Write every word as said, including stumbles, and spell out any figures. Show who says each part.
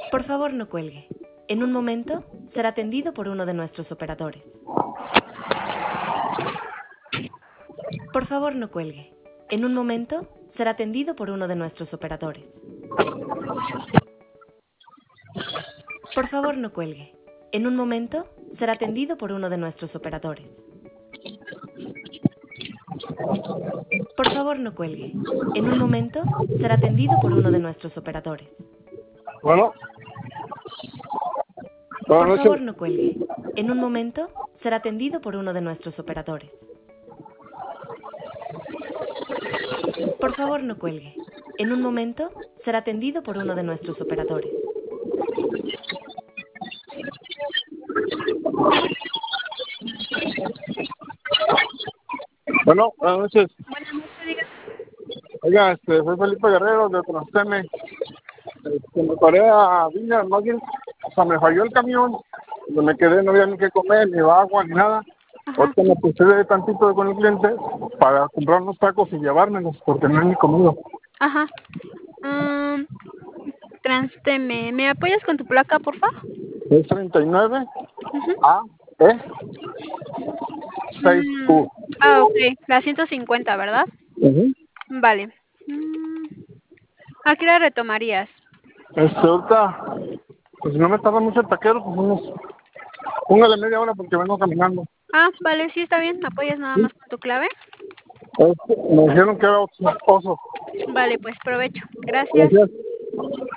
Speaker 1: Por favor, no cuelgue. En un momento será atendido por uno de nuestros operadores. Por favor, no cuelgue. En un momento será atendido por uno de nuestros operadores. Por favor, no cuelgue. En un momento será atendido por uno de nuestros operadores. Por favor, no cuelgue. En un momento será atendido por uno de nuestros operadores.
Speaker 2: Bueno,
Speaker 1: Por
Speaker 2: buenas
Speaker 1: favor,
Speaker 2: noches.
Speaker 1: no cuelgue. En un momento será atendido por uno de nuestros operadores. Por favor, no cuelgue. En un momento será atendido por uno de nuestros operadores.
Speaker 2: Bueno, buenas noches.
Speaker 3: Buenas noches, diga.
Speaker 2: Oiga, este, soy Felipe Guerrero de Transcene. Este, me paré a Viña, más bien, o sea, me falló el camión. Donde me quedé, no había ni qué comer, ni agua, ni nada.
Speaker 3: Ajá.
Speaker 2: Ahorita me puse de tantito con el cliente para comprar unos tacos y llevármelos, porque no he ni comido.
Speaker 3: Ajá. Um, Transteme, ¿me apoyas con tu placa, por favor?
Speaker 2: Es treinta y nueve
Speaker 3: Ujú.
Speaker 2: A E seis
Speaker 3: Mm,
Speaker 2: U.
Speaker 3: ah, ok. La ciento cincuenta, ¿verdad?
Speaker 2: Ujú.
Speaker 3: Vale. Mm, ¿A qué hora retomarías?
Speaker 2: Este, ahorita, pues si no me tarda mucho el taquero, pues unos, póngale media hora porque vengo caminando.
Speaker 3: Ah, vale, sí, está bien. ¿Me apoyas nada más con tu clave?
Speaker 2: Este, me dijeron que era oso. oso.
Speaker 3: Vale, pues provecho. Gracias.
Speaker 2: Gracias.